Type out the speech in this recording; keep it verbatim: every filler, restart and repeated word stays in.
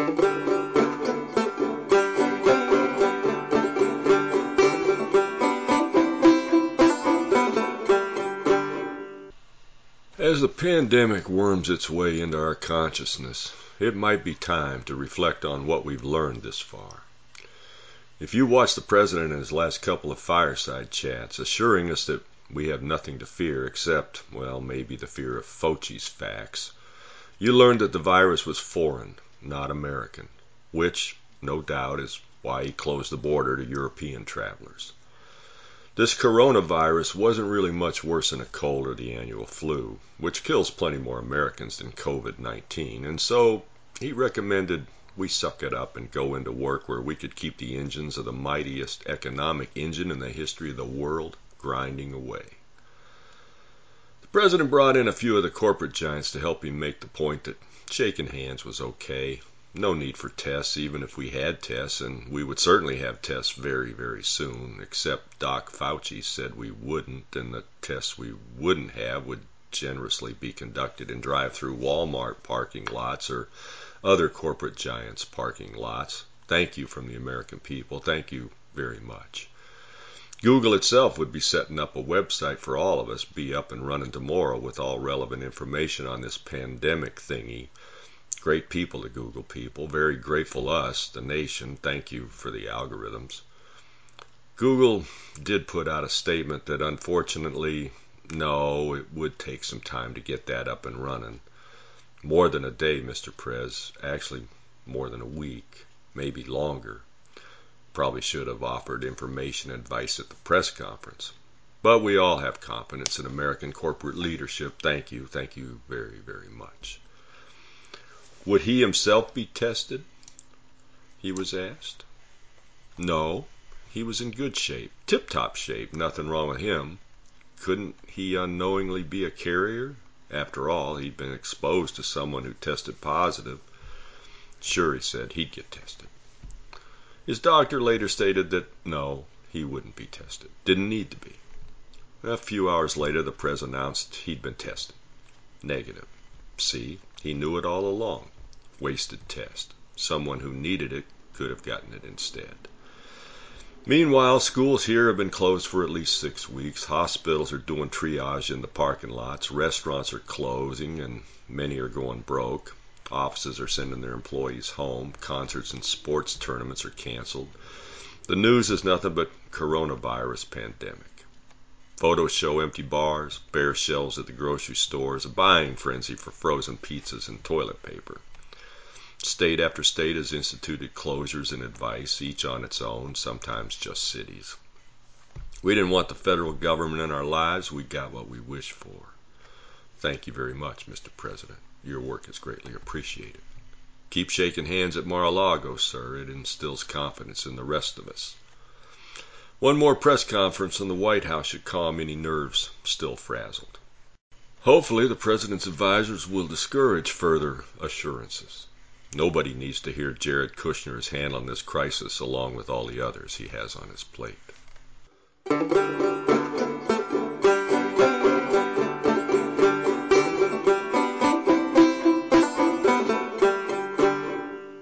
As the pandemic worms its way into our consciousness, it might be time to reflect on what we've learned this far. If you watched the President in his last couple of fireside chats, assuring us that we have nothing to fear except, well, maybe the fear of Fauci's facts, you learned that the virus was foreign, not American, which, no doubt, is why he closed the border to European travelers. This coronavirus wasn't really much worse than a cold or the annual flu, which kills plenty more Americans than COVID nineteen, and so he recommended we suck it up and go into work where we could keep the engines of the mightiest economic engine in the history of the world grinding away. The president brought in a few of the corporate giants to help him make the point that shaking hands was okay. No need for tests, even if we had tests, and we would certainly have tests very, very soon, except Doc Fauci said we wouldn't, and the tests we wouldn't have would generously be conducted in drive-through Walmart parking lots or other corporate giants' parking lots. Thank you from the American people. Thank you very much. Google itself would be setting up a website for all of us, be up and running tomorrow with all relevant information on this pandemic thingy. Great people, the Google people. Very grateful us, the nation. Thank you for the algorithms. Google did put out a statement that unfortunately, no, it would take some time to get that up and running. More than a day, Mister Prez. Actually, more than a week. Maybe longer. Probably should have offered information and advice at the press conference. But we all have confidence in American corporate leadership. Thank you. Thank you very, very much. Would he himself be tested? He was asked. No, he was in good shape, tip-top shape, nothing wrong with him. Couldn't he unknowingly be a carrier? After all, he'd been exposed to someone who tested positive. Sure, he said, he'd get tested. His doctor later stated that no, he wouldn't be tested. Didn't need to be. A few hours later, the press announced he'd been tested. Negative. See, he knew it all along. Wasted test. Someone who needed it could have gotten it instead. Meanwhile, schools here have been closed for at least six weeks. Hospitals are doing triage in the parking lots. Restaurants are closing, and many are going broke. Offices are sending their employees home. Concerts and sports tournaments are canceled. The news is nothing but coronavirus pandemic. Photos show empty bars, bare shelves at the grocery stores, a buying frenzy for frozen pizzas and toilet paper. State after state has instituted closures and advice, each on its own, sometimes just cities. We didn't want the federal government in our lives. We got what we wished for. Thank you very much, Mister President. Your work is greatly appreciated. Keep shaking hands at Mar-a-Lago, sir. It instills confidence in the rest of us. One more press conference in the White House should calm any nerves still frazzled. Hopefully, the President's advisors will discourage further assurances. Nobody needs to hear Jared Kushner is handling this crisis along with all the others he has on his plate.